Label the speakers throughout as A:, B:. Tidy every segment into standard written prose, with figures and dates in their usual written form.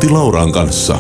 A: Antti Lauran kanssa.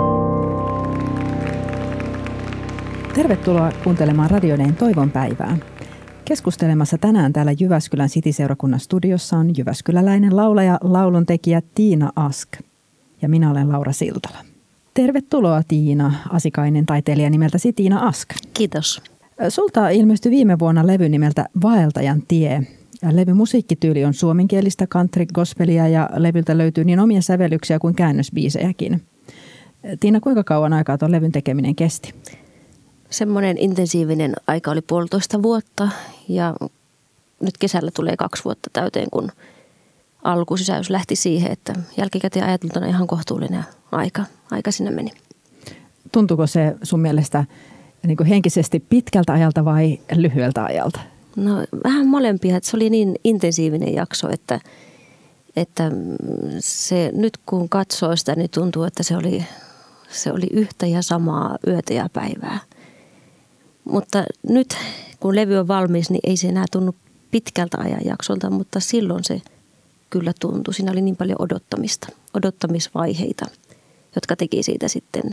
B: Tervetuloa kuuntelemaan Radioneen Toivon päivää. Keskustelemassa tänään täällä Jyväskylän City-seurakunnan studiossa on jyväskyläläinen laulaja, lauluntekijä Tiina Ask. Ja minä olen Laura Siltala. Tervetuloa Tiina Asikainen, taiteilija nimeltäsi Tiina Ask.
C: Kiitos.
B: Sulta ilmestyi viime vuonna levy nimeltä Vaeltajan tie. Levyn musiikkityyli on suomenkielistä country gospelia ja levyltä löytyy niin omia sävellyksiä kuin käännösbiisejäkin. Tiina, kuinka kauan aikaa tuon levyn tekeminen kesti?
C: Semmoinen intensiivinen aika oli 1,5 vuotta ja nyt kesällä tulee 2 vuotta täyteen, kun alkusysäys lähti siihen, että jälkikäteen ajateltuna ihan kohtuullinen aika sinne meni.
B: Tuntuuko se sun mielestä niin kuin henkisesti pitkältä ajalta vai lyhyeltä ajalta?
C: No vähän molempia, että se oli niin intensiivinen jakso, että se nyt kun katsoo sitä, niin tuntuu, että se oli yhtä ja samaa yötä ja päivää. Mutta nyt kun levy on valmis, niin ei se enää tunnu pitkältä ajanjaksolta, mutta silloin se kyllä tuntui. Siinä oli niin paljon odottamisvaiheita, jotka teki siitä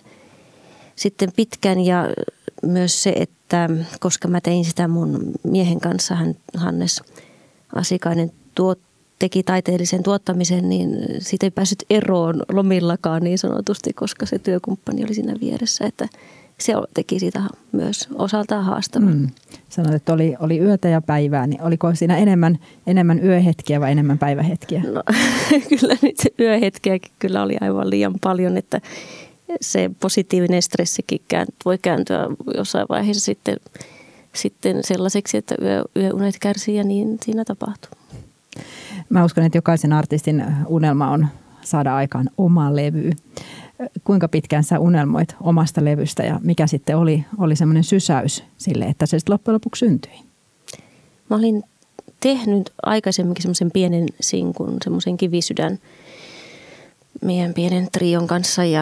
C: sitten pitkän. Ja myös se, että koska mä tein sitä mun miehen kanssa, Hannes Asikainen teki taiteellisen tuottamisen, niin siitä ei päässyt eroon lomillakaan niin sanotusti, koska se työkumppani oli siinä vieressä, että se teki siitä myös osaltaan haastavan.
B: Sanoit, että oli yötä ja päivää, niin oliko siinä enemmän yöhetkiä vai enemmän päivähetkiä? No,
C: kyllä nyt yöhetkiäkin kyllä oli aivan liian paljon, että se positiivinen stressikin voi kääntyä jossain vaiheessa sitten sellaiseksi, että yöunet kärsii ja niin siinä tapahtuu.
B: Mä uskon, että jokaisen artistin unelma on saada aikaan oma levy. Kuinka pitkään sä unelmoit omasta levystä ja mikä sitten oli semmoinen sysäys sille, että se sitten loppujen lopuksi syntyi?
C: Mä olin tehnyt aikaisemminkin semmoisen pienen sinkun, semmoisen Kivisydän meidän pienen trion kanssa ja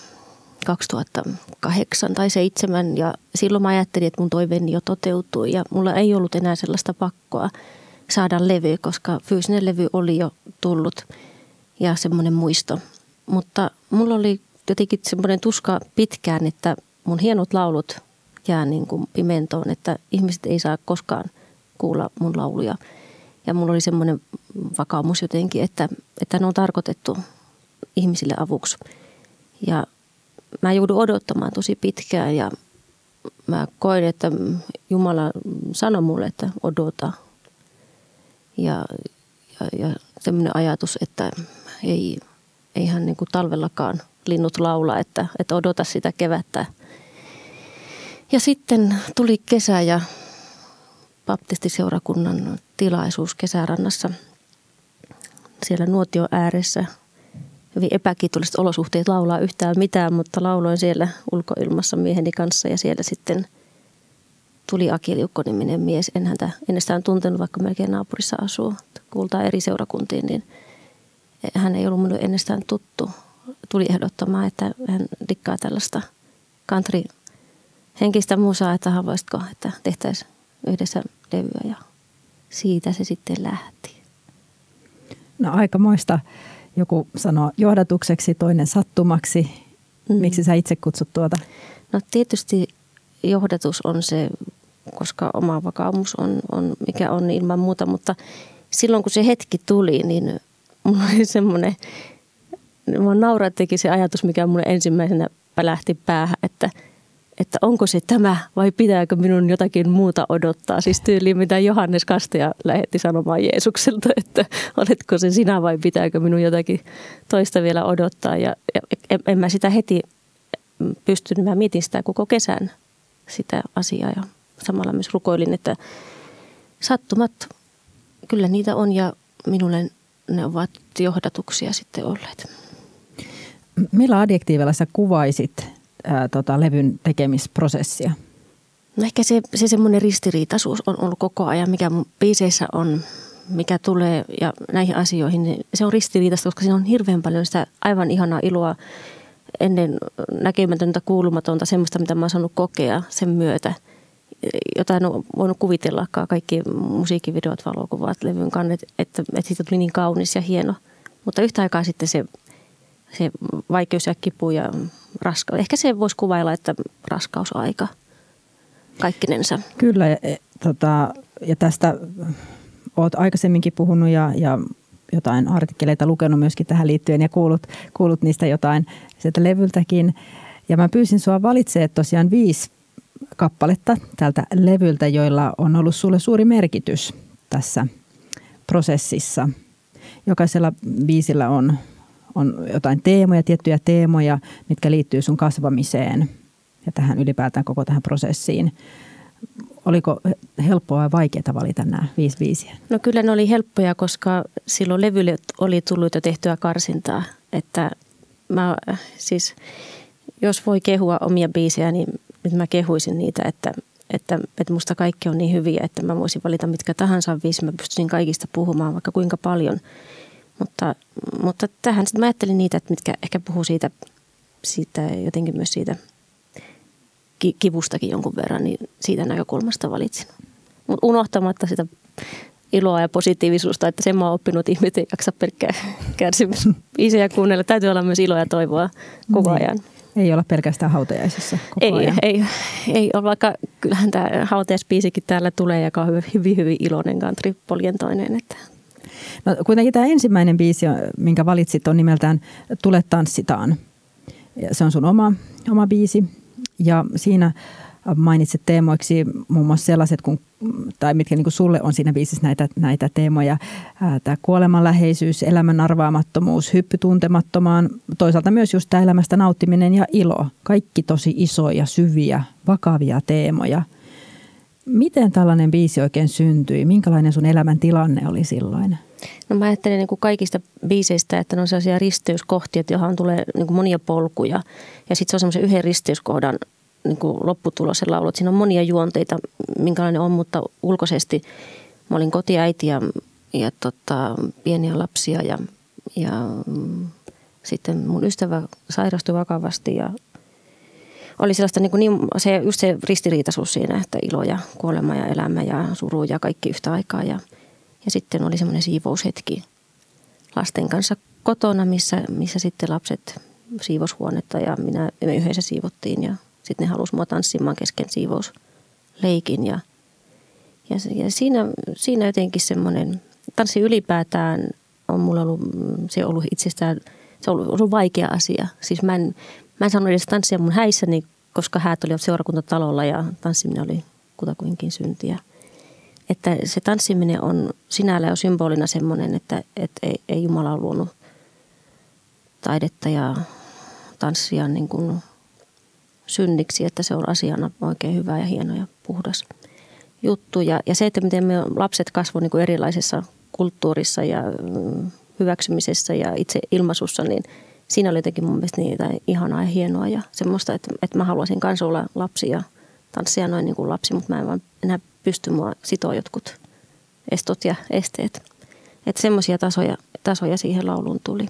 C: 2008 tai 2007 ja silloin mä ajattelin, että mun toiveeni jo toteutui ja mulla ei ollut enää sellaista pakkoa saada levy, koska fyysinen levy oli jo tullut ja semmoinen muisto. Mutta mulla oli jotenkin semmoinen tuska pitkään, että mun hienot laulut jää niin kuin pimentoon, että ihmiset ei saa koskaan kuulla mun lauluja. Ja mulla oli semmoinen vakaumus jotenkin, että ne on tarkoitettu ihmisille avuksi. Ja mä joudun odottamaan tosi pitkään ja mä koin, että Jumala sanoi mulle, että odota. Ja semmoinen ajatus, että eihän niin kuin talvellakaan linnut laulaa, että odota sitä kevättä. Ja sitten tuli kesä ja baptistiseurakunnan tilaisuus Kesärannassa siellä nuotion ääressä. Hyvin epäkiitolliset olosuhteet laulaa yhtään mitään, mutta lauloin siellä ulkoilmassa mieheni kanssa ja siellä sitten tuli Aki Liukko-niminen mies. En häntä ennestään tuntenut, vaikka melkein naapurissa asuu. Kuultaan eri seurakuntiin, niin hän ei ollut minulle ennestään tuttu. Tuli ehdottamaan, että hän dikkaa tällaista country-henkistä musaa, että haluaisitko, että tehtäisiin yhdessä levyä ja siitä se sitten lähti.
B: No aikamoista. Joku sanoo johdatukseksi, toinen sattumaksi. Miksi sä itse kutsut tuota?
C: No tietysti johdatus on se, koska oma vakaumus on mikä on ilman muuta, mutta silloin kun se hetki tuli, niin mulla oli semmoinen, mua naurattikin se ajatus, mikä mulle ensimmäisenä pälähti päähän, että onko se tämä vai pitääkö minun jotakin muuta odottaa. Siis tyyliin mitä Johannes Kastaja lähetti sanomaan Jeesukselta, että oletko se sinä vai pitääkö minun jotakin toista vielä odottaa. Ja en mä sitä heti pystynyt, mä mietin sitä koko kesän sitä asiaa ja samalla myös rukoilin, että sattumat, kyllä niitä on ja minulle ne ovat johdatuksia sitten olleet.
B: Millä adjektiivilla sä kuvaisit levyn tekemisprosessia?
C: No ehkä se semmoinen ristiriitaisuus on ollut koko ajan, mikä mun biiseissä on, mikä tulee ja näihin asioihin. Niin se on ristiriitaista, koska siinä on hirveän paljon sitä aivan ihanaa iloa ennen näkemätöntä, kuulumatonta, semmoista, mitä mä oon saanut kokea sen myötä. Jota en ole voinut kuvitellakaan, kaikki musiikkivideot, valokuvat, levyn kannet, että siitä tuli niin kaunis ja hieno. Mutta yhtä aikaa sitten se se vaikeus ja kipu ja raskaus. Ehkä se voisi kuvailla, että raskausaika kaikkinensa.
B: Kyllä, ja tästä olet aikaisemminkin puhunut ja jotain artikkeleita lukenut myöskin tähän liittyen ja kuullut niistä jotain sieltä levyltäkin. Ja mä pyysin sua valitsemaan tosiaan 5 kappaletta tältä levyltä, joilla on ollut sulle suuri merkitys tässä prosessissa. Jokaisella biisillä on jotain teemoja, tiettyjä teemoja, mitkä liittyy sun kasvamiseen ja tähän ylipäätään koko tähän prosessiin. Oliko helppoa vai vaikeaa valita nämä 5 biisiä?
C: No kyllä ne oli helppoja, koska silloin levylle oli tullut jo tehtyä karsintaa. Että mä siis, jos voi kehua omia biisejä, niin nyt mä kehuisin niitä, että musta kaikki on niin hyviä, että mä voisin valita mitkä tahansa biisi. Mä pystyisin kaikista puhumaan vaikka kuinka paljon. Mutta tähän sitten mä ajattelin niitä, että mitkä ehkä puhuu siitä jotenkin myös siitä kivustakin jonkun verran, niin siitä näkökulmasta valitsin. Mutta unohtamatta sitä iloa ja positiivisuutta, että sen mä oon oppinut, ihmiset ei jaksa pelkkää kärsimysbiisejä kuunnella. Täytyy olla myös iloa ja toivoa koko ajan.
B: Ei olla pelkästään hautajaisissa koko ajan.
C: Ei ole, vaikka kyllähän tämä hautajaisbiisikin täällä tulee, joka on hyvin iloinen country poljentoinen. Että.
B: No, kuitenkin tämä ensimmäinen biisi, minkä valitsit, on nimeltään Tule tanssitaan. Se on sun oma biisi. Ja siinä mainitset teemoiksi muun muassa sellaiset, tai mitkä niin kuin sulle on siinä biisissä näitä teemoja. Tämä kuolemanläheisyys, elämän arvaamattomuus, hyppy tuntemattomaan. Toisaalta myös just tämä elämästä nauttiminen ja ilo. Kaikki tosi isoja, syviä, vakavia teemoja. Miten tällainen biisi oikein syntyi? Minkälainen sun elämän tilanne oli silloin?
C: No mä ajattelen niin kuin kaikista biiseistä, että ne on sellaisia risteyskohtia, johon tulee niin kuin monia polkuja. Ja sitten se on semmoisen yhden risteyskohdan niin kuin lopputulos se laulu. Siinä on monia juonteita, minkälainen on, mutta ulkoisesti mä olin kotiäiti ja pieniä lapsia ja sitten mun ystävä sairastui vakavasti ja oli sellaista just se ristiriitaisuus siinä, että ilo ja kuolema ja elämä ja suru ja kaikki yhtä aikaa. Ja sitten oli semmoinen siivoushetki lasten kanssa kotona, missä sitten lapset siivoushuonetta ja me yhdessä siivottiin. Ja sitten ne halusi mua tanssimaan kesken siivousleikin. Ja siinä jotenkin semmoinen, tanssi ylipäätään on mulla ollut, se on ollut itsestään, se on ollut vaikea asia. Siis mä en saanut edes tanssia mun häissäni, koska häät olivat seurakuntatalolla ja tanssiminen oli kutakuinkin syntiä. Että se tanssiminen on sinällään jo symbolina semmoinen, että ei Jumala ole luonut taidetta ja tanssia niin kuin synniksi, että se on asiana oikein hyvä ja hieno ja puhdas juttu. Ja se, että miten me lapset kasvoivat niin kuin erilaisessa kulttuurissa ja hyväksymisessä ja itse ilmaisussa, niin siinä oli jotenkin mun mielestä niitä ihanaa ja hienoa ja semmoista, että mä haluaisin kanssa olla lapsi ja tanssia noin niin kuin lapsi, mutta mä en vaan enää pysty mua sitoa jotkut estot ja esteet. Että semmoisia tasoja siihen lauluun tuli.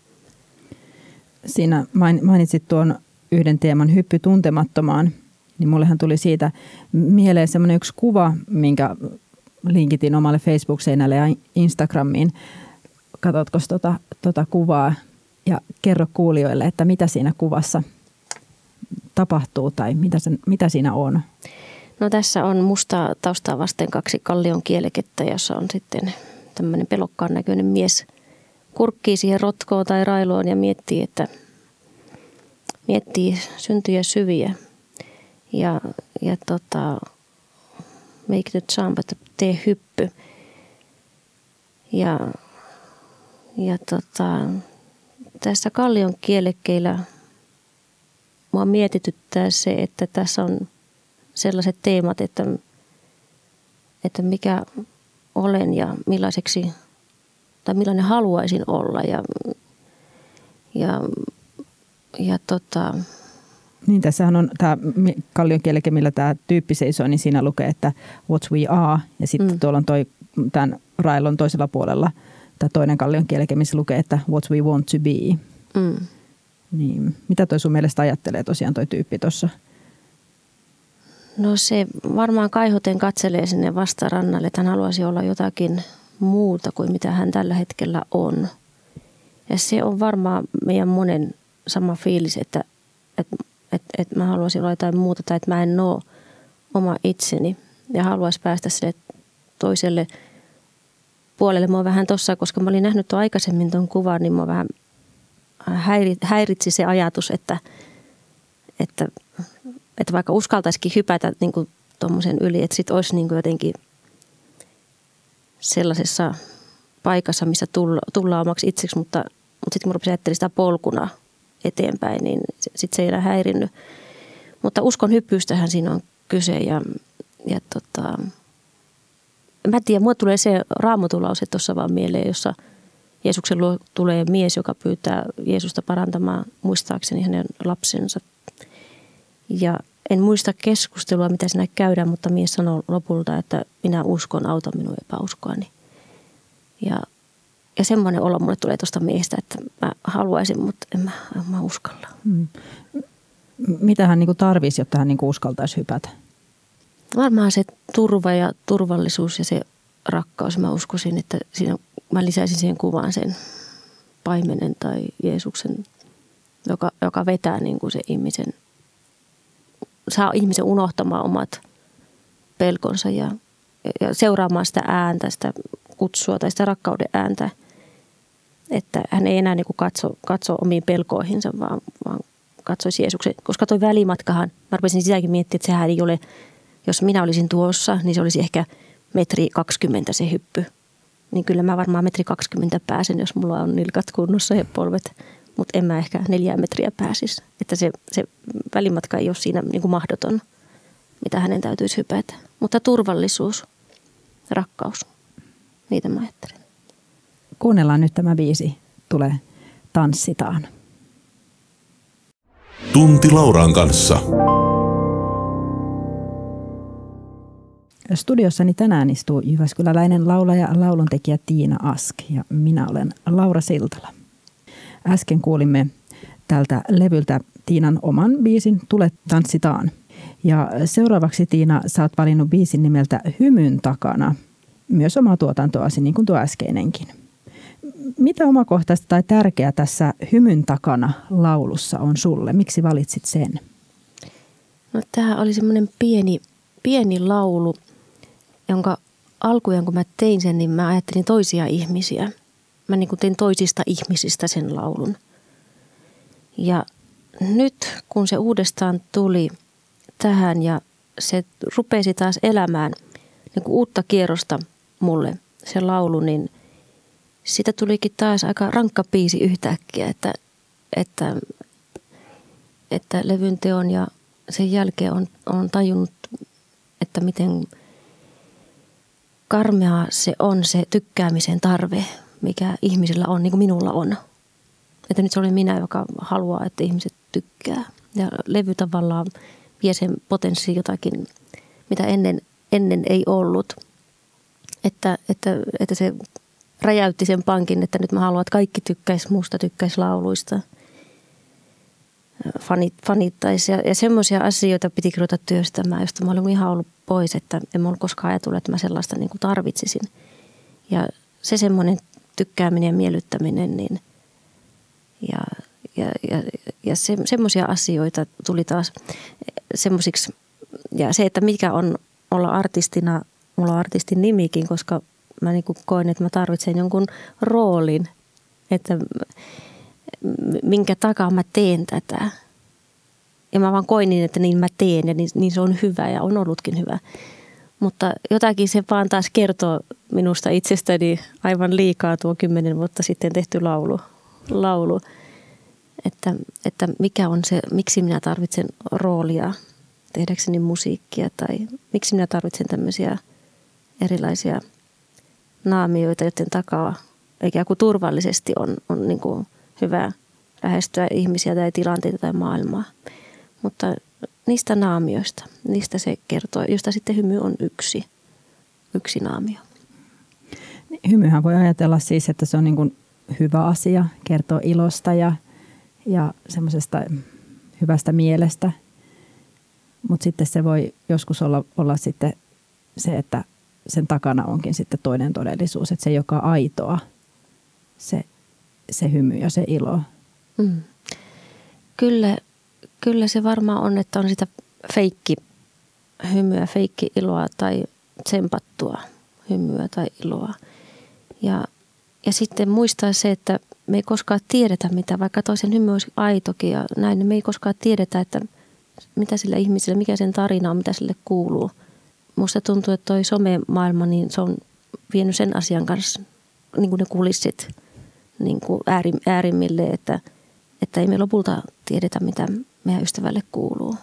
B: Siinä mainitsit tuon yhden teeman hyppy tuntemattomaan, niin mullehan tuli siitä mieleen semmoinen yksi kuva, minkä linkitin omalle Facebook-seinälle ja Instagramiin. Katsotko tota kuvaa ja kerro kuulijoille, että mitä siinä kuvassa tapahtuu tai mitä siinä on?
C: No tässä on mustaa taustaa vasten 2 kallion kielekettä, jossa on sitten tämmöinen pelokkaan näköinen mies kurkkii siihen rotkoon tai railoon ja miettii syntyjä syviä. Ja make the jump, että tee hyppy. Ja tässä kallion kielekkeillä mua mietityttää se, että tässä on sellaiset teemat, että mikä olen ja millaiseksi tai millainen haluaisin olla
B: Niin tässähän on tämä kallion kieleke, millä tämä tyyppi seisoo, niin siinä lukee, että what we are ja sitten tuolla on tämän railon toisella puolella tämä toinen kallion kieleke, missä lukee, että what we want to be. Niin, mitä toi sun mielestä ajattelee tosiaan toi tyyppi tuossa?
C: No se varmaan kaihoten katselee sinne vastarannalle, että hän haluaisi olla jotakin muuta kuin mitä hän tällä hetkellä on. Ja se on varmaan meidän monen sama fiilis, että mä haluaisin olla jotain muuta tai että mä en ole oma itseni ja haluaisin päästä sille toiselle puolelle. Mua vähän tossa, koska mä olin nähnyt tuon aikaisemmin tuon kuvan, niin mua vähän häiritsi se ajatus, että vaikka uskaltaisikin hypätä niin kuin tuommoisen yli, että sitten olisi niin kuin jotenkin sellaisessa paikassa, missä tullaan omaksi itseksi, mutta sitten kun rupesin ajattelemaan sitä polkuna eteenpäin, niin sitten se ei enää häirinnyt. Mutta uskon hyppyystähän siinä on kyse ja mä en tiedä, mulle tulee se Raamatulause tuossa vaan mieleen, jossa Jeesuksen luo tulee mies, joka pyytää Jeesusta parantamaan muistaakseni hänen lapsensa. Ja en muista keskustelua, mitä siinä käydään, mutta mies sanoo lopulta, että minä uskon, auta minun epäuskoani. Ja semmoinen olo mulle tulee tuosta miestä, että mä haluaisin, mutta en mä uskalla.
B: Mitä hän niinku tarvisi, jotta hän niinku uskaltaisi hypätä?
C: Varmaan se turva ja turvallisuus ja se rakkaus. Mä uskoisin, että siinä mä lisäisin siihen kuvaan sen paimenen tai Jeesuksen, joka vetää niin kuin se ihmisen, saa ihmisen unohtamaan omat pelkonsa ja seuraamaan sitä ääntä, sitä kutsua tai sitä rakkauden ääntä. Että hän ei enää niin kuin katso omiin pelkoihinsa, vaan katsoisi Jeesuksen. Koska toi välimatkahan, mä rupesin sitäkin miettimään, että sehän ei ole, jos minä olisin tuossa, niin se olisi ehkä 1,20 metriä se hyppy. Niin kyllä mä varmaan 1,20 metriä pääsen, jos mulla on nilkat kunnossa ja polvet. Mutta en mä ehkä 4 metriä pääsisi. Että se välimatka ei ole siinä niin kuin mahdoton, mitä hänen täytyisi hypätä. Mutta turvallisuus, rakkaus, niitä mä ajattelen.
B: Kuunnellaan nyt tämä biisi. Tule, tanssitaan.
A: Tunti Lauran kanssa.
B: Studiossani tänään istuu jyväskyläläinen laulaja ja lauluntekijä Tiina Ask ja minä olen Laura Siltala. Äsken kuulimme tältä levyltä Tiinan oman biisin Tule, tanssitaan. Ja seuraavaksi Tiina, sä oot valinnut biisin nimeltä Hymyn takana. Myös omaa tuotantoasi, niin kuin tuo äskeinenkin. Mitä omakohtaista tai tärkeää tässä Hymyn takana laulussa on sulle? Miksi valitsit sen?
C: No tämä oli semmoinen pieni laulu, jonka alkujen kun mä tein sen, niin mä ajattelin toisia ihmisiä. Mä niin kuin tein toisista ihmisistä sen laulun. Ja nyt kun se uudestaan tuli tähän ja se rupesi taas elämään niin kuin uutta kierrosta mulle se laulu, niin siitä tulikin taas aika rankka biisi yhtäkkiä, että levyn teon ja sen jälkeen on tajunnut, että miten karmea se on se tykkäämisen tarve, mikä ihmisillä on, niin kuin minulla on. Että nyt se oli minä, joka haluaa, että ihmiset tykkää. Ja levy tavallaan vie sen potenssiin jotakin, mitä ennen ei ollut. Että se räjäytti sen pankin, että nyt mä haluan, että kaikki tykkäisi musta, tykkäisi lauluista. Fanittaisi. Ja semmoisia asioita piti ruveta työstämään, josta mä olin ihan ollut pois, että en mä ollut koskaan ajatellut, että mä sellaista niin kuin tarvitsisin. Ja se semmoinen tykkääminen ja miellyttäminen, niin ja semmoisia asioita tuli taas semmoisiksi. Ja se, että mikä on olla artistina, mulla on artistin nimikin, koska mä niin kuin koen, että mä tarvitsen jonkun roolin, että minkä takaa mä teen tätä. Ja mä vaan koin niin, että niin mä teen ja niin se on hyvä ja on ollutkin hyvä. Mutta jotakin se vaan taas kertoo minusta itsestäni aivan liikaa tuo 10 vuotta sitten tehty laulu. Että mikä on se, miksi minä tarvitsen roolia tehdäkseni musiikkia tai miksi minä tarvitsen tämmöisiä erilaisia naamioita, joiden takaa ikään kuin turvallisesti on niin kuin hyvä lähestyä ihmisiä tai tilanteita tai maailmaa. Mutta niistä naamioista, niistä se kertoo, josta sitten hymy on yksi naamio.
B: Hymyhän voi ajatella siis, että se on niin kuin hyvä asia, kertoo ilosta ja semmoisesta hyvästä mielestä. Mutta sitten se voi joskus olla sitten se, että sen takana onkin sitten toinen todellisuus, että se ei olekaan aitoa, se se hymy ja se ilo?
C: Kyllä se varmaan on, että on sitä hymyä, iloa tai tsempattua hymyä tai iloa. Ja sitten muistaa se, että me ei koskaan tiedetä mitä, vaikka toisen hymy olisi aitokin ja näin, niin me ei koskaan tiedetä, että mitä sillä ihmisellä, mikä sen tarina on, mitä sille kuuluu. Musta tuntuu, että toi somemaailma, niin se on vienyt sen asian kanssa niin kuin ne kulissit niin kuin äärimmille, että ei me lopulta tiedetä, mitä meidän ystävälle kuuluu.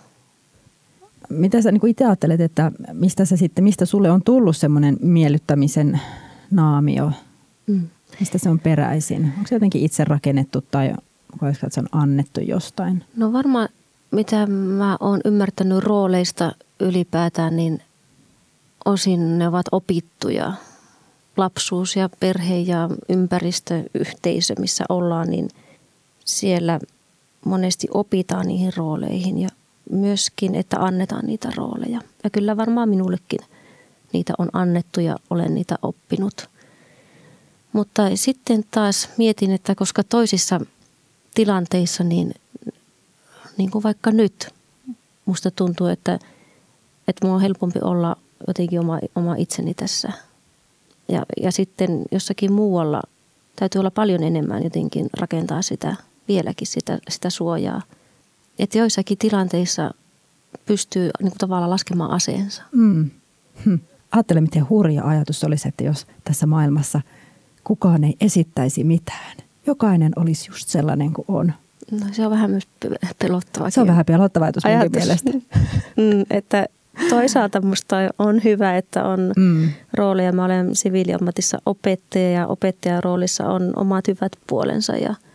B: Mitä sä niin kuin itse ajattelet, että mistä sulle on tullut semmoinen miellyttämisen naamio? Mistä se on peräisin? Onko se jotenkin itse rakennettu tai voisiko se on annettu jostain?
C: No varmaan, mitä mä oon ymmärtänyt rooleista ylipäätään, niin osin ne ovat opittuja. Lapsuus ja perhe ja ympäristö, yhteisö, missä ollaan, niin siellä monesti opitaan niihin rooleihin ja myöskin, että annetaan niitä rooleja. Ja kyllä varmaan minullekin niitä on annettu ja olen niitä oppinut. Mutta sitten taas mietin, että koska toisissa tilanteissa, niin kuin vaikka nyt, musta tuntuu, että mulla on helpompi olla jotenkin oma itseni tässä. Ja sitten jossakin muualla täytyy olla paljon enemmän jotenkin rakentaa vieläkin sitä suojaa. Että joissakin tilanteissa pystyy niin kuin tavallaan laskemaan aseensa.
B: Ajattele, miten hurja ajatus olisi, että jos tässä maailmassa kukaan ei esittäisi mitään. Jokainen olisi just sellainen kuin on.
C: No, se on vähän myös pelottava.
B: Se on vähän pelottava ajatus minunkin mielestä.
C: Että toisaalta musta on hyvä, että on rooleja. Mä olen siviiliammatissa opettaja ja opettajan roolissa on omat hyvät puolensa.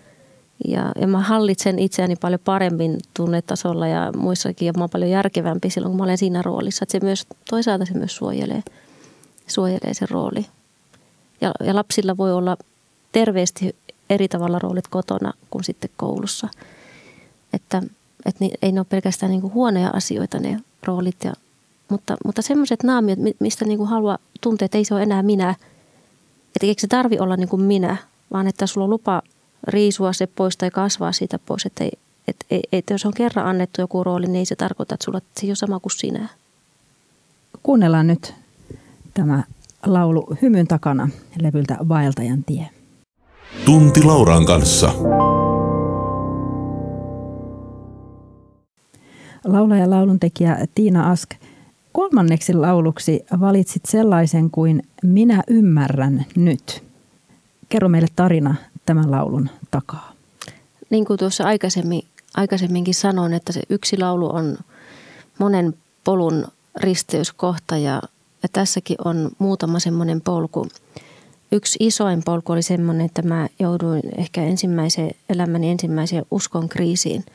C: Ja mä hallitsen itseäni paljon paremmin tunnetasolla ja muissakin. Ja mä oon paljon järkevämpi silloin, kun mä olen siinä roolissa. Että toisaalta se myös suojelee se rooli. Ja lapsilla voi olla terveesti eri tavalla roolit kotona kuin sitten koulussa. Että ei ne ole pelkästään niin kuin huonoja asioita ne roolit. Mutta semmoiset naamiot, mistä niin kuin haluaa tuntea, että ei se ole enää minä. Että eikö se tarvi olla niin kuin minä, vaan että sulla on lupa riisua se pois tai kasvaa siitä pois. Että jos on kerran annettu joku rooli, niin ei se tarkoita, että se ei ole sama kuin sinä.
B: Kuunnellaan nyt tämä laulu Hymyn takana levyltä Vaeltajan tie.
A: Tunti Lauran kanssa.
B: Laulaja ja lauluntekijä Tiina Ask, kolmanneksi lauluksi valitsit sellaisen kuin Minä ymmärrän nyt. Kerro meille tarina tämän laulun takaa.
C: Niin kuin tuossa aikaisemminkin sanoin, että se yksi laulu on monen polun risteyskohta ja tässäkin on muutama semmoinen polku. Yksi isoin polku oli semmoinen, että mä jouduin ehkä elämäni ensimmäiseen uskon kriisiin,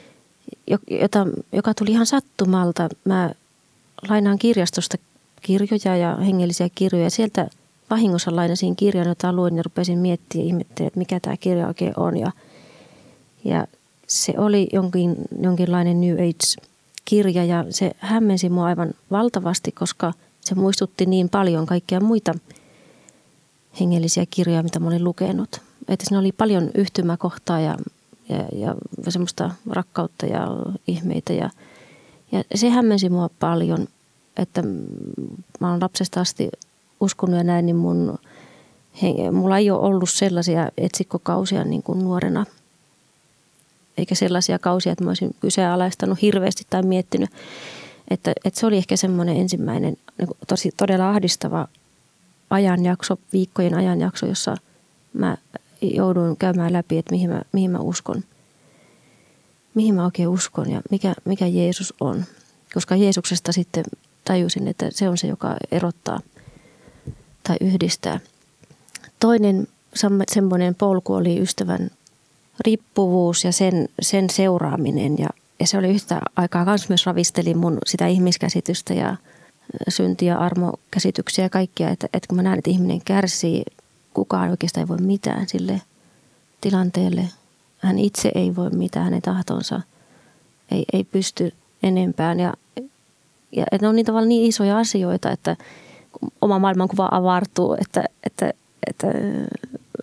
C: joka tuli ihan sattumalta. Mä lainaan kirjastosta kirjoja ja hengellisiä kirjoja. Sieltä vahingossa lainasin kirjan, jota luin ja rupesin miettimään ja ihmettelin, että mikä tämä kirja oikein on. Ja se oli jonkinlainen New Age-kirja ja se hämmensi mua aivan valtavasti, koska se muistutti niin paljon kaikkia muita hengellisiä kirjoja, mitä mä olin lukenut. Että siinä oli paljon yhtymäkohtaa ja semmoista rakkautta ja ihmeitä. Ja se hämmensi mua paljon, että mä oon lapsesta asti uskonut ja näin, niin mulla ei ole ollut sellaisia etsikkokausia niin kuin nuorena. Eikä sellaisia kausia, että mä olisin kyseenalaistanut hirveästi tai miettinyt. Että se oli ehkä semmoinen ensimmäinen todella ahdistava ajanjakso, viikkojen ajanjakso, jossa mä jouduin käymään läpi, että mihin mä uskon. Mihin mä oikein uskon ja mikä Jeesus on. Koska Jeesuksesta sitten tajusin, että se on se, joka erottaa tai yhdistää. Toinen semmoinen polku oli ystävän riippuvuus ja sen seuraaminen. Ja se oli yhtä aikaa myös ravisteli mun sitä ihmiskäsitystä ja synti- ja armokäsityksiä ja kaikkia. Että kun mä näen, että ihminen kärsii, kukaan oikeastaan ei voi mitään sille tilanteelle. Hän itse ei voi mitään, hänen tahtonsa ei pysty enempään. Ja ne on niin isoja asioita, että oma maailmankuva avartuu, että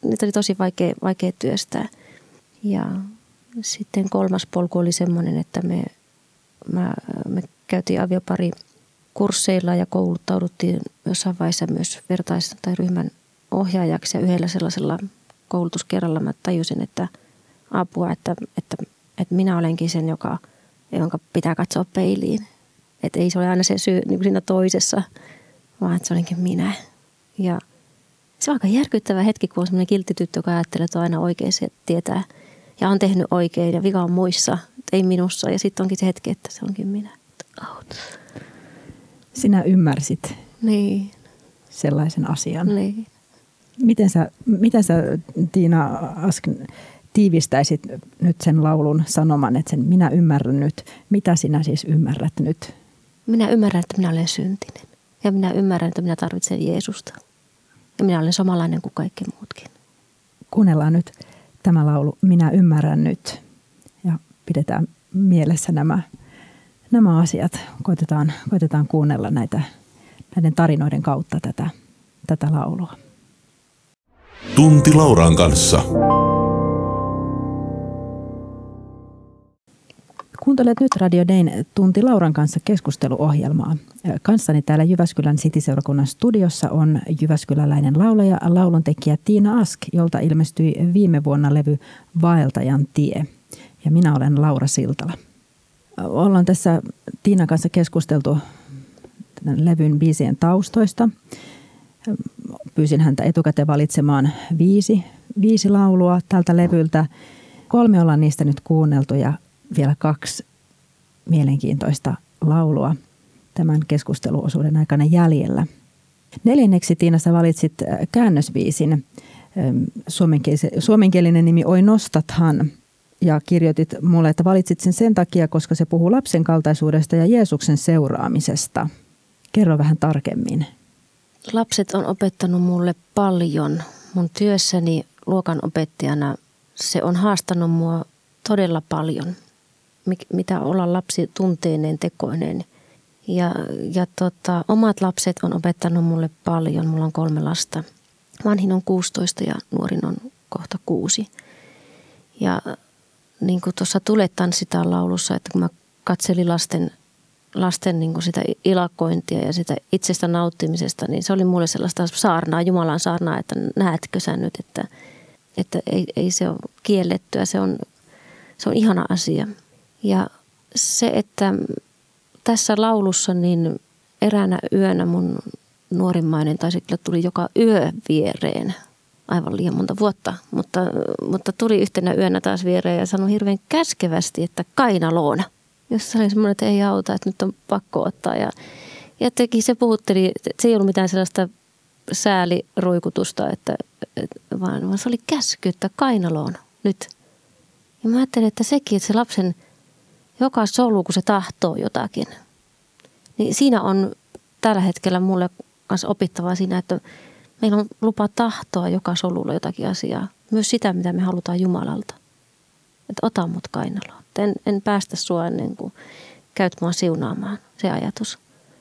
C: niitä oli tosi vaikea työstää. Ja sitten kolmas polku oli semmoinen, että me käytiin aviopari kursseilla ja kouluttauduttiin jossain vaiheessa myös vertais- tai ryhmän ohjaajaksi. Ja yhdellä sellaisella koulutuskerralla mä tajusin, että apua, että minä olenkin sen, jonka pitää katsoa peiliin. Että ei se ole aina se syy niin kuin siinä toisessa, vaan että se olenkin minä. Ja se on aika järkyttävä hetki, kun on sellainen kiltti tyttö, joka ajattelee, että on aina oikein, se tietää ja on tehnyt oikein ja vika on muissa, ei minussa. Ja sitten onkin se hetki, että se onkin minä.
B: Sinä ymmärsit
C: niin
B: sellaisen asian.
C: Niin.
B: Miten sä Tiina Ask tiivistäisit nyt sen laulun sanoman, että sen minä ymmärrän nyt. Mitä sinä siis ymmärrät nyt?
C: Minä ymmärrän, että minä olen syntinen. Ja minä ymmärrän, että minä tarvitsen Jeesusta. Ja minä olen samanlainen kuin kaikki muutkin.
B: Kuunnellaan nyt tämä laulu Minä ymmärrän nyt. Ja pidetään mielessä nämä asiat. Koitetaan kuunnella näiden tarinoiden kautta tätä laulua.
A: Tunti Lauran kanssa.
B: Kuuntelet nyt Radio Dayn Tunti Lauran kanssa keskusteluohjelmaa. Kanssani täällä Jyväskylän City-seurakunnan studiossa on jyväskyläläinen laulaja, lauluntekijä Tiina Ask, jolta ilmestyi viime vuonna levy Vaeltajan tie. Ja minä olen Laura Siltala. Ollaan tässä Tiinan kanssa keskusteltu levyn biisien taustoista. Pyysin häntä etukäteen valitsemaan viisi laulua tältä levyltä. 3 ollaan niistä nyt kuunneltu ja vielä 2 mielenkiintoista laulua tämän keskusteluosuuden aikana jäljellä. 4. Tiina, sä valitsit käännösbiisin. Suomenkielinen nimi Oi nostathan. Ja kirjoitit mulle, että valitsit sen takia, koska se puhuu lapsen kaltaisuudesta ja Jeesuksen seuraamisesta. Kerro vähän tarkemmin.
C: Lapset on opettanut mulle paljon. Mun työssäni luokanopettajana se on haastanut mua todella paljon. Mitä olla lapsi tunteineen, tekoineen. Ja omat lapset on opettanut mulle paljon. Mulla on 3 lasta. Vanhin on 16 ja nuorin on kohta 6. Ja niin kuin tuossa Tule tanssitaan laulussa, että kun mä katselin lasten niin kuin sitä ilakointia ja sitä itsestä nauttimisesta, niin se oli mulle sellaista saarnaa, Jumalan saarnaa, että näetkö sä nyt, että ei se ole kiellettyä, se on ihana asia. Ja se, että tässä laulussa niin eräänä yönä mun nuorimmainen, tai se kyllä tuli joka yö viereen, aivan liian monta vuotta, mutta tuli yhtenä yönä taas viereen ja sanoi hirveän käskevästi, että kainaloon. Jossa oli semmoinen, että ei auta, että nyt on pakko ottaa. Ja se puhutteli, se ei ollut mitään sellaista sääliruikutusta, vaan se oli käsky, että kainaloon nyt. Ja mä ajattelin, että sekin, että se lapsen joka solu, kun se tahtoo jotakin, niin siinä on tällä hetkellä mulle kanssa opittavaa siinä, että meillä on lupa tahtoa joka solulla jotakin asiaa. Myös sitä, mitä me halutaan Jumalalta. Että ota mut kainaloon. En päästä sua ennen kuin käyt mua siunaamaan, se ajatus.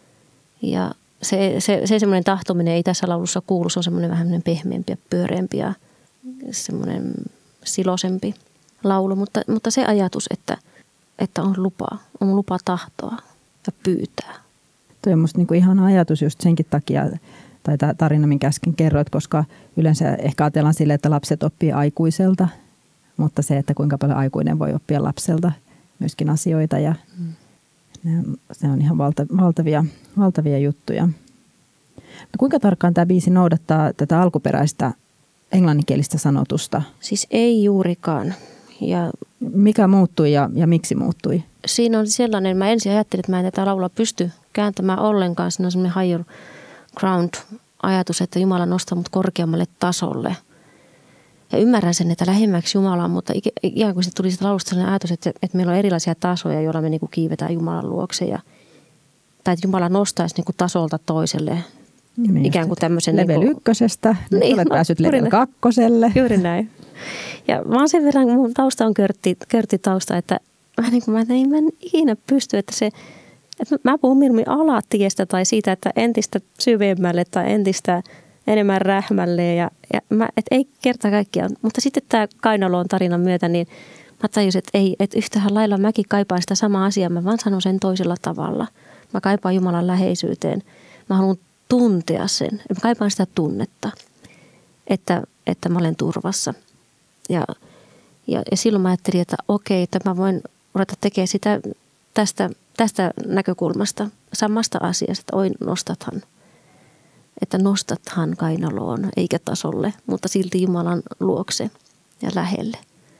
C: Ja se semmoinen tahtominen ei tässä laulussa kuulu. Se on semmoinen vähän pehmeämpi ja pyöreämpi ja semmoinen silosempi laulu. Mutta se ajatus, että on lupa tahtoa ja pyytää.
B: Tuo on musta niinku ihana ajatus just senkin takia, tai tämä tarina, minkä äsken kerroit, koska yleensä ehkä ajatellaan silleen, että lapset oppii aikuiselta, mutta se, että kuinka paljon aikuinen voi oppia lapselta myöskin asioita ja se on ihan valtavia juttuja. No, kuinka tarkkaan tämä biisi noudattaa tätä alkuperäistä englanninkielistä sanotusta?
C: Siis ei juurikaan. Ja
B: mikä muuttui ja miksi muuttui?
C: Siinä on sellainen, mä ensin ajattelin, että mä en tätä laulua pysty kääntämään ollenkaan. Siinä on sellainen higher ground-ajatus, että Jumala nostaa mut korkeammalle tasolle. Ja ymmärrän sen, että lähemmäksi Jumalaa, mutta ikään kuin se tuli sitä laulusta sellainen ajatus, että meillä on erilaisia tasoja, joilla me niin kuin kiivetään Jumalan luokse. Tai että Jumala nostaisi niin kuin tasolta toiselle.
B: Niin
C: ikään kuin tämmöisen
B: level 1:stä, nyt olet päässyt level 2.
C: Juuri näin. Ja vaan sen verran mun tausta on körttitausta, että mä en ikinä pysty, että mä puhun mieluummin alatiestä tai siitä, että entistä syvemmälle tai entistä enemmän rähmälleen ja et ei kerta kaikkiaan. Mutta sitten tämä kainaloon tarinan myötä, niin mä tajusin, että ei, että yhtähän lailla mäkin kaipaan sitä samaa asiaa, mä vaan sanon sen toisella tavalla. Mä kaipaan Jumalan läheisyyteen. Mä haluan tuntea sen. Mä kaipaan sitä tunnetta, että mä olen turvassa. Ja silloin mä ajattelin, että okei, että mä voin ruveta tekemään sitä tästä näkökulmasta, samasta asiasta, että oi nostathan. Että nostathan kainaloon, eikä tasolle, mutta silti Jumalan luokse ja lähelle.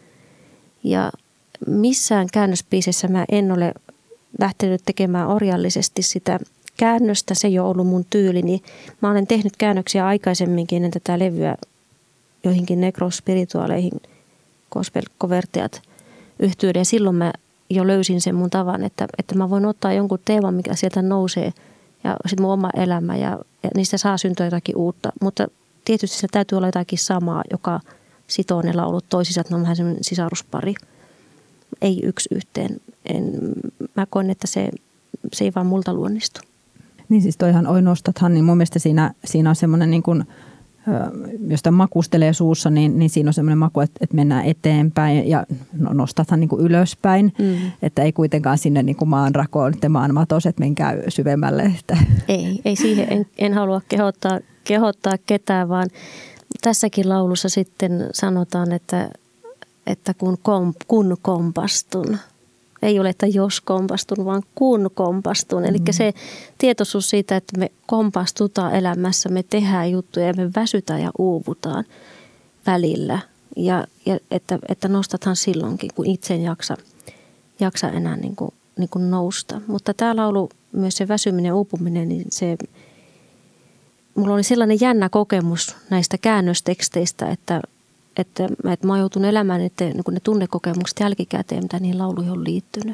C: Ja missään käännösbiisissä mä en ole lähtenyt tekemään orjallisesti sitä käännöstä. Se ei ole ollut mun tyylini. Mä olen tehnyt käännöksiä aikaisemminkin ennen tätä levyä joihinkin nekrospirituaaleihin gospel-koverteat yhtyeille. Ja silloin mä jo löysin sen mun tavan, että mä voin ottaa jonkun teeman, mikä sieltä nousee ja sitten mun oma elämä ja niistä saa syntyä jotakin uutta. Mutta tietysti se täytyy olla jotakin samaa, joka sitoo ne laulut toisissa, että ne on vähän semmoinen sisaruspari. Ei yksi yhteen. Mä koen, että se ei vaan multa luonnistu.
B: Niin siis toihan oi nostathan, niin mun mielestä siinä on semmoinen niin kuin, jos sitä makustelee suussa, niin siinä on semmoinen maku, että mennään eteenpäin ja nostathan niin kuin ylöspäin. Että ei kuitenkaan sinne niin kuin maan rakoon, että maan matos, että menkää syvemmälle. Että.
C: Ei siihen en halua kehottaa ketään, vaan tässäkin laulussa sitten sanotaan, että kun kompastun. Ei ole, että jos kompastun, vaan kun kompastun. Eli se tietoisuus siitä, että me kompastutaan elämässä, me tehdään juttuja ja me väsytään ja uuvutaan välillä. Ja että nostathan silloinkin, kun itse en jaksa enää niin kuin nousta. Mutta tämä laulu, myös se väsyminen ja uupuminen, niin mulla oli sellainen jännä kokemus näistä käännösteksteistä, että mä oon joutunut elämään niin ne tunnekokemukset jälkikäteen, mitä niihin lauluihin on liittynyt.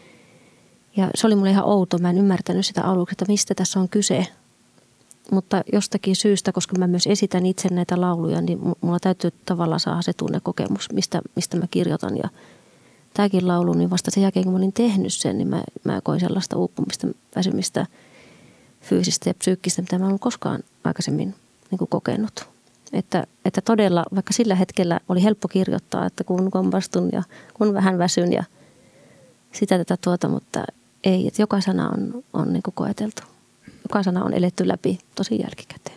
C: Ja se oli mulle ihan outo. Mä en ymmärtänyt sitä aluksi, että mistä tässä on kyse. Mutta jostakin syystä, koska mä myös esitän itse näitä lauluja, niin mulla täytyy tavallaan saada se tunnekokemus, mistä mä kirjoitan. Ja tämäkin laulu, niin vasta sen jälkeen, kun mä olin tehnyt sen, niin mä koin sellaista uupumista, väsymistä, fyysistä ja psyykkistä, mitä mä en ollut koskaan aikaisemmin niin kuin kokenut. Että todella, vaikka sillä hetkellä oli helppo kirjoittaa, että kun kompastun ja kun vähän väsyn ja sitä tätä mutta ei, että joka sana on niin kuin koeteltu. Joka sana on eletty läpi tosi jälkikäteen.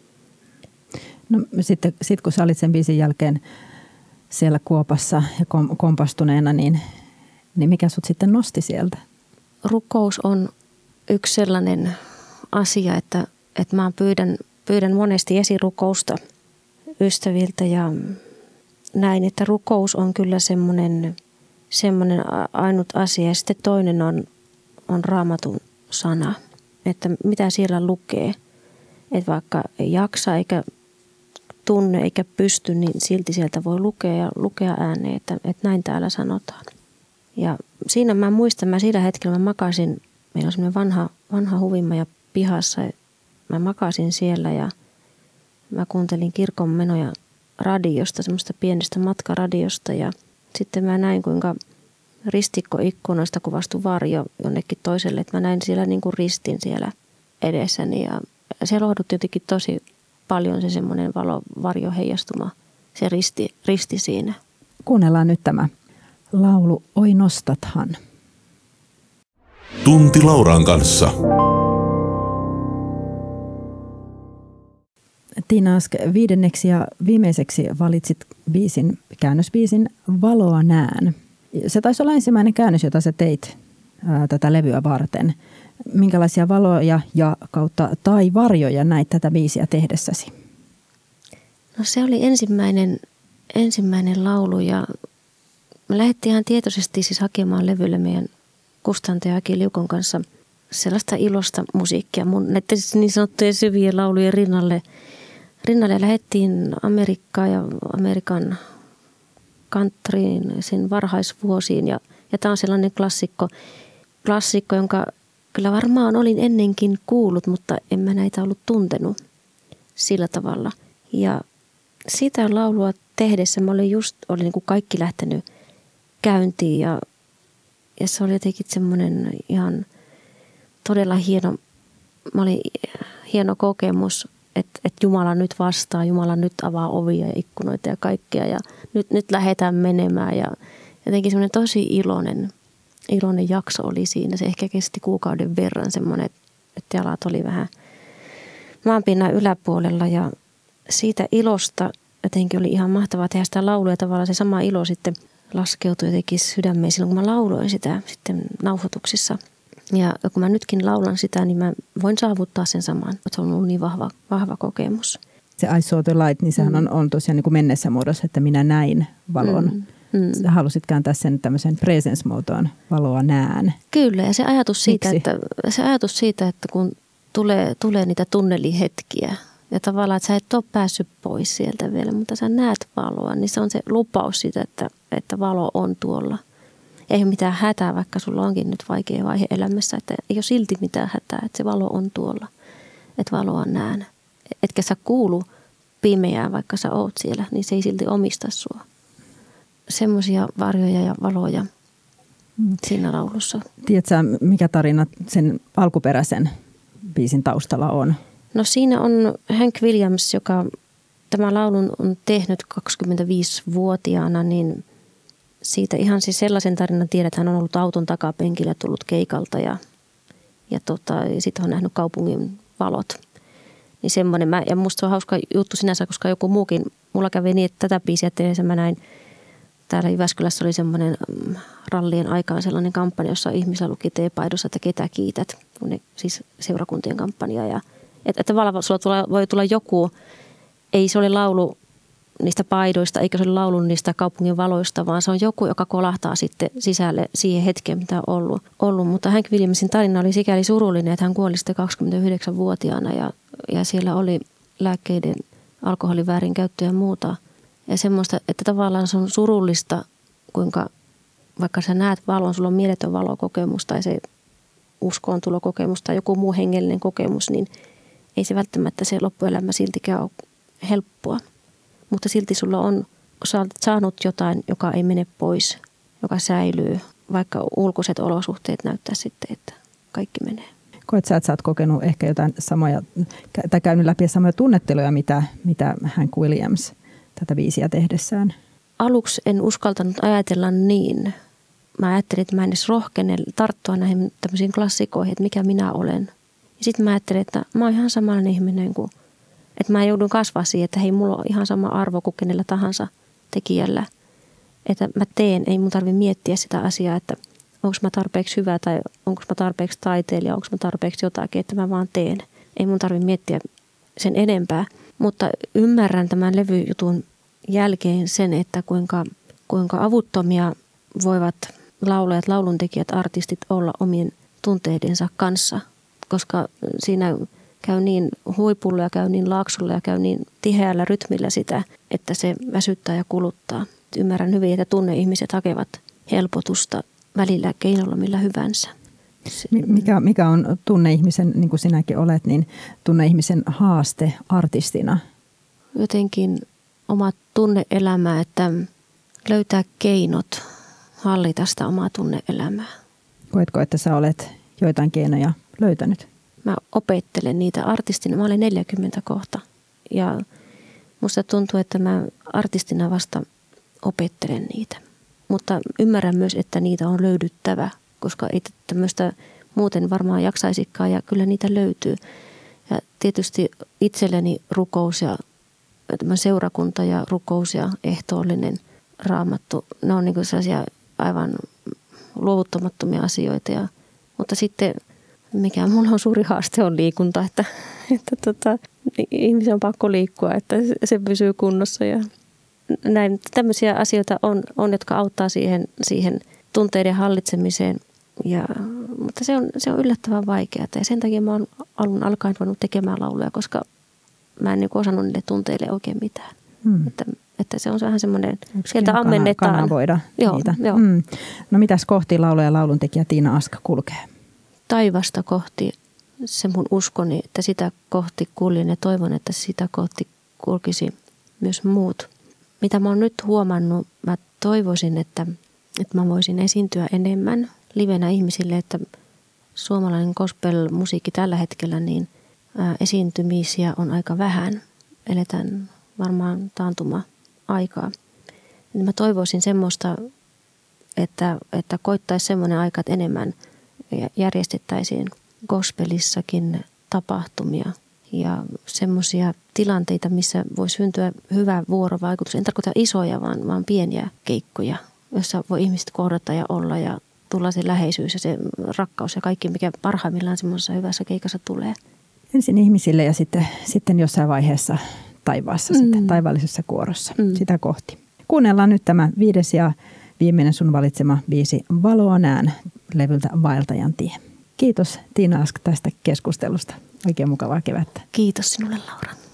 B: No sitten kun sä olit sen biisin jälkeen siellä kuopassa ja kompastuneena, niin mikä sut sitten nosti sieltä?
C: Rukous on yksi sellainen asia, että mä pyydän monesti esirukousta ystäviltä ja näin, että rukous on kyllä semmoinen ainut asia. Ja sitten toinen on Raamatun sana, että mitä siellä lukee. Että vaikka ei jaksa eikä tunne eikä pysty, niin silti sieltä voi lukea ääneen, että näin täällä sanotaan. Ja siinä mä muistan, sillä hetkellä mä makasin, meillä on semmoinen vanha huvimaja pihassa. Mä makasin siellä ja mä kuuntelin kirkon menoja radiosta, semmoista pienestä matkaradiosta ja sitten mä näin, kuinka ristikkoikkunoista kuvastui varjo jonnekin toiselle, että mä näin siellä niin kuin ristin siellä edessäni ja se lohdutti jotenkin tosi paljon se semmoinen varjo heijastuma, se risti siinä.
B: Kuunnellaan nyt tämä laulu Oi nostathan.
A: Tunti Lauran kanssa.
B: Tiina Ask, viidenneksi ja viimeiseksi valitsit käännösbiisin Valoa näen. Se taisi olla ensimmäinen käännös, jota sä teit tätä levyä varten. Minkälaisia valoja ja kautta tai varjoja näit tätä biisiä tehdessäsi?
C: No se oli ensimmäinen laulu ja me lähdettiin ihan tietoisesti siis hakemaan levylle meidän kustantaja Aki Liukon kanssa sellaista ilosta musiikkia. Mun näiden niin sanottujen syvien laulujen rinnalle lähdettiin Amerikkaan ja Amerikan countryin sen varhaisvuosiin. Ja tämä on sellainen klassikko, jonka kyllä varmaan olin ennenkin kuullut, mutta en mä näitä ollut tuntenut sillä tavalla. Ja sitä laulua tehdessä mä olin niin kuin kaikki lähtenyt käyntiin ja se oli jotenkin semmoinen ihan todella hieno kokemus että Jumala nyt vastaa, Jumala nyt avaa ovia ja ikkunoita ja kaikkea ja nyt lähdetään menemään. Ja jotenkin semmoinen tosi iloinen jakso oli siinä. Se ehkä kesti kuukauden verran semmoinen, että jalat oli vähän maanpinnan yläpuolella ja siitä ilosta jotenkin oli ihan mahtavaa tehdä sitä laulua ja tavallaan se sama ilo sitten laskeutui jotenkin sydämeen silloin, kun mä lauloin sitä sitten nauhoituksissa. Ja kun mä nytkin laulan sitä, niin mä voin saavuttaa sen saman. Se on ollut niin vahva kokemus.
B: Se I saw the light, niin sehän on tosiaan niin kuin menneessä muodossa, että minä näin valon. Halusit kääntää sen tämmöisen presence-muotoon, valoa näen.
C: Kyllä, ja se ajatus siitä, että kun tulee niitä tunnelihetkiä, ja tavallaan, että sä et ole päässyt pois sieltä vielä, mutta sä näet valoa, niin se on se lupaus siitä, että valo on tuolla. Ei ole mitään hätää, vaikka sulla onkin nyt vaikea vaihe elämässä, että ei ole silti mitään hätää, että se valo on tuolla, että valoa näen. Etkä sä kuulu pimeään, vaikka sä oot siellä, niin se ei silti omista sua. Semmoisia varjoja ja valoja siinä laulussa.
B: Tiedätkö, mikä tarina sen alkuperäisen biisin taustalla on?
C: No siinä on Hank Williams, joka tämä laulun on tehnyt 25-vuotiaana, niin siitä ihan siis sellaisen tarinan tiedät, että hän on ollut auton takapenkillä, tullut keikalta ja sitten on nähnyt kaupungin valot. Niin semmoinen, ja musta se on hauska juttu sinänsä, koska joku muukin, mulla kävi niin, että tätä biisiä tehdessä mä näin, täällä Jyväskylässä oli semmoinen rallien aikaan sellainen kampanja, jossa ihmisillä luki teepaidossa, että ketä kiität, siis seurakuntien kampanja. Ja, että tavallaan sulla voi tulla joku, ei se ole laulu niistä paidoista, eikä se ole laulu niistä kaupungin valoista, vaan se on joku, joka kolahtaa sitten sisälle siihen hetkeen, mitä on ollut. Mutta Hank Williamsin tarina oli sikäli surullinen, että hän kuoli sitten 29-vuotiaana ja siellä oli lääkkeiden, alkoholin väärinkäyttöä ja muuta. Ja semmoista, että tavallaan se on surullista, kuinka vaikka sä näet valon, sulla on mieletön valokokemus tai se uskoon tulokokemus tai joku muu hengellinen kokemus, niin ei se välttämättä se loppuelämä siltikään ole helppoa. Mutta silti sulla on saanut jotain, joka ei mene pois, joka säilyy, vaikka ulkoiset olosuhteet näyttää sitten, että kaikki menee.
B: Koet sä, että sä oot kokenut ehkä jotain samoja, tai käynyt läpi samoja tunnetteluja, mitä Hank Williams tätä biisiä tehdessään?
C: Aluksi en uskaltanut ajatella niin. Mä ajattelin, että mä en edes rohkene tarttua näihin tämmöisiin klassikoihin, että mikä minä olen. Ja sitten mä ajattelin, että mä oon ihan samanlainen ihminen kuin, että mä joudun kasvaa siihen, että hei, mulla on ihan sama arvo kuin kenellä tahansa tekijällä. Että mä teen, ei mun tarvitse miettiä sitä asiaa, että onko mä tarpeeksi hyvä tai onko mä tarpeeksi taiteilija, onko mä tarpeeksi jotakin, että mä vaan teen. Ei mun tarvitse miettiä sen enempää, mutta ymmärrän tämän levyjutun jälkeen sen, että kuinka avuttomia voivat laulajat, lauluntekijät, artistit olla omien tunteidensa kanssa, koska siinä käy niin huipulla ja käy niin laaksulla ja käy niin tiheällä rytmillä sitä, että se väsyttää ja kuluttaa. Ymmärrän hyvin, että tunneihmiset hakevat helpotusta välillä keinolla millä hyvänsä.
B: Mikä on tunneihmisen, niin kuin sinäkin olet, niin tunneihmisen haaste artistina?
C: Jotenkin oma tunneelämä, että löytää keinot hallita sitä omaa tunneelämää.
B: Koetko, että sä olet joitain keinoja löytänyt?
C: Mä opettelen niitä artistina. Mä olen 40 kohta ja musta tuntuu, että mä artistina vasta opettelen niitä. Mutta ymmärrän myös, että niitä on löydyttävä, koska ei tämmöistä muuten varmaan jaksaisikaan ja kyllä niitä löytyy. Ja tietysti itselleni rukous ja seurakunta ja rukous ja ehtoollinen raamattu, ne on niin sellaisia aivan luovuttamattomia asioita. Mutta sitten mikä mulla on suuri haaste on liikunta, että ihmisen on pakko liikkua, että se pysyy kunnossa ja näin. Tämmöisiä asioita on jotka auttaa siihen tunteiden hallitsemiseen, mutta se on yllättävän vaikeaa ja sen takia mä oon alun alkaen voinut tekemään lauluja, koska mä en osannut niille tunteille oikein mitään. Että se on vähän semmoinen, sieltä ammennetaan.
B: Kanavoida niitä.
C: Joo.
B: No mitäs kohti laulaja ja lauluntekijä Tiina Ask kulkee?
C: Taivasta kohti, se mun uskoni, että sitä kohti kuljen ja toivon, että sitä kohti kulkisi myös muut. Mitä mä oon nyt huomannut, mä toivoisin, että mä voisin esiintyä enemmän livenä ihmisille, että suomalainen gospel-musiikki tällä hetkellä niin esiintymisiä on aika vähän. Eletään varmaan taantuma-aikaa. Mä toivoisin semmoista, että koittaisi semmoinen aika, että enemmän järjestettäisiin gospelissakin tapahtumia ja semmoisia tilanteita, missä voi syntyä hyvä vuorovaikutus. En tarkoita isoja, vaan pieniä keikkoja, joissa voi ihmiset kohdata ja olla ja tulla se läheisyys ja se rakkaus ja kaikki, mikä parhaimmillaan semmoisessa hyvässä keikassa tulee.
B: Ensin ihmisille ja sitten jossain vaiheessa taivaassa, sitten taivaallisessa kuorossa sitä kohti. Kuunnellaan nyt tämä 5. ja viimeinen sun valitsema biisi Valoa näen levyltä Vaeltajan tie. Kiitos Tiina Ask tästä keskustelusta. Oikein mukavaa kevättä.
C: Kiitos sinulle, Laura.